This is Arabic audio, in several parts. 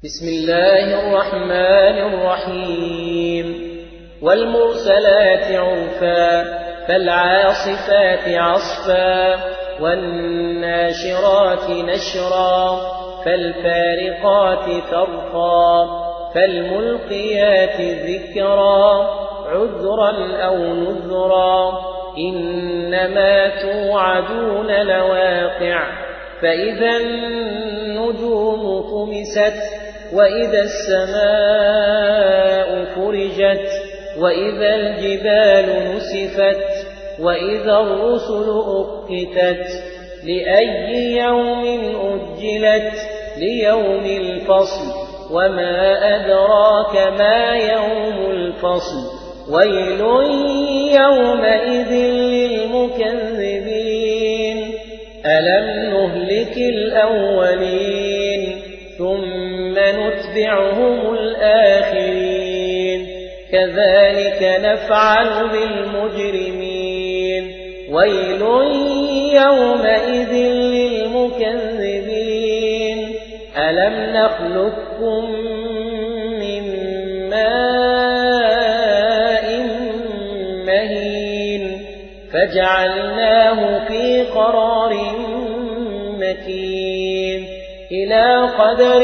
بسم الله الرحمن الرحيم والمرسلات عرفا فالعاصفات عصفا والناشرات نشرا فالفارقات فرقا فالملقيات ذكرا عذرا أو نذرا إنما توعدون لواقع فإذا النجوم طمست وإذا السماء فرجت وإذا الجبال نسفت وإذا الرسل أقتت لأي يوم أجلت ليوم الفصل وما أدراك ما يوم الفصل ويل يومئذ للمكذبين ألم نهلك الأولين ثم نتبعهم الآخرين كذلك نفعل بالمجرمين ويل يومئذ للمكذبين ألم نخلقكم من ماء مهين فجعلناه في قرار مكين إلى قدر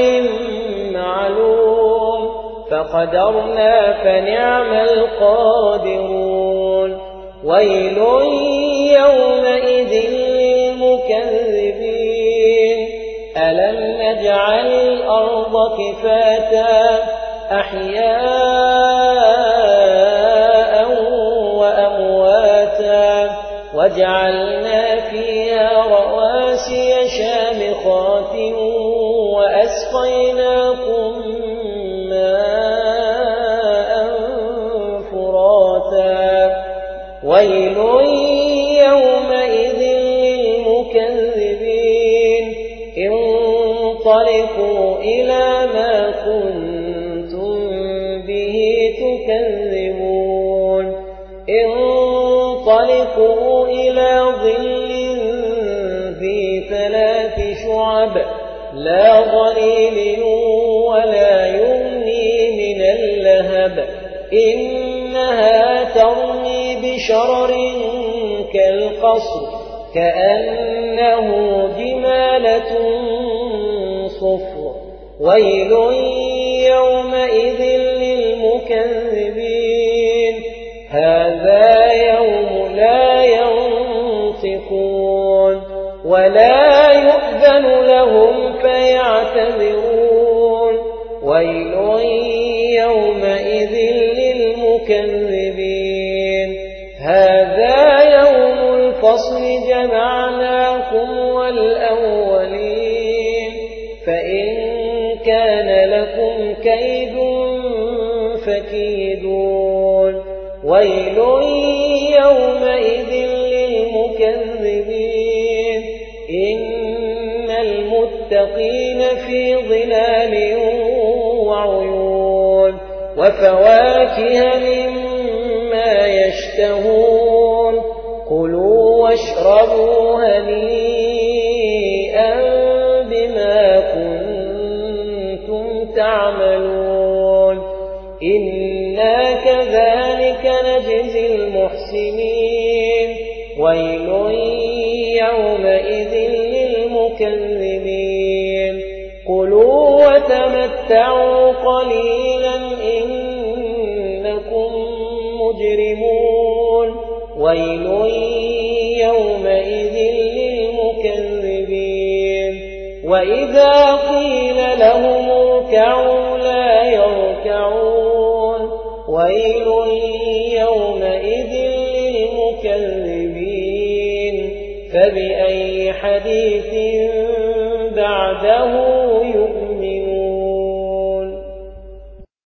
معلوم فقدرنا فنعم القادرون ويل يومئذ للمكذبين ألم نجعل الأرض كفاتا أحياء وأمواتا وجعلنا فيها رواسي شامخات وأسقيناكم ماء فراتا ويل يومئذ للمكذبين انطلقوا إلى ما كنتم به تكذبون انطلقوا إلى ظل ذي 3 شعب لا ظليل ولا يغني من اللهب إنها ترمي بشرر كالقصر كأنه جمالة صفر ويل يومئذ للمكذبين هذا يوم لا ينطقون ولا يؤذن لهم فيعتذرون ويل يومئذ للمكذبين هذا يوم الفصل جمعناكم والأولين فإن كان لكم كيد فكيدون ويل يومئذ للمكذبين إن المتقين في ظلال وعيون وفواكه مما يشتهون كلوا واشربوا هنيئا بما كنتم تعملون إنا كذلك نجزي المحسنين ويل يومئذ للمكذبين كلوا وتمتعوا قليلا إنكم مجرمون ويل يومئذ للمكذبين وإذا قيل لهم اركعوا لا يركعون ويل يومئذ للمكذبين فبأي حديث بعده يؤمنون